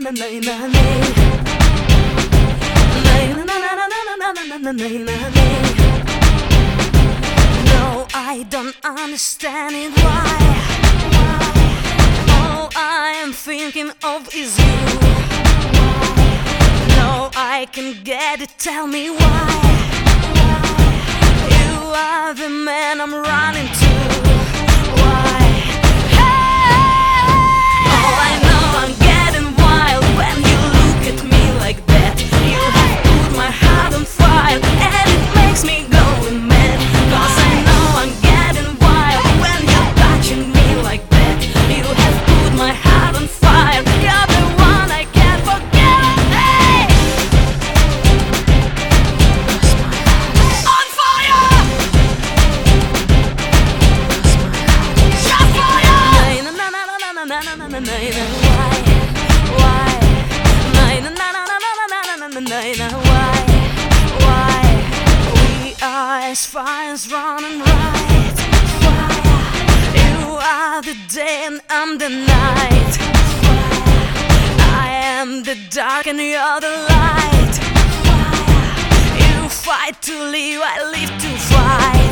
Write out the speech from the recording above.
No, I don't understand it. Why? All I am thinking of is you. No, I can get it. Tell me why. You are the man I'm running to. Why? Oh, I know I'm getting wild when you look at me like that. You have put my heart on fire, and it makes me going mad. 'Cause I know I'm getting wild when you're touching me like that. You have put my heart on fire. You're the one I can't forget. Hey! On fire! Just fire! Why? Why? We are as fire as running right. Fire. You are the day and I'm the night. Fire. I am the dark and you're the light. Fire. You fight to live, I live to fight.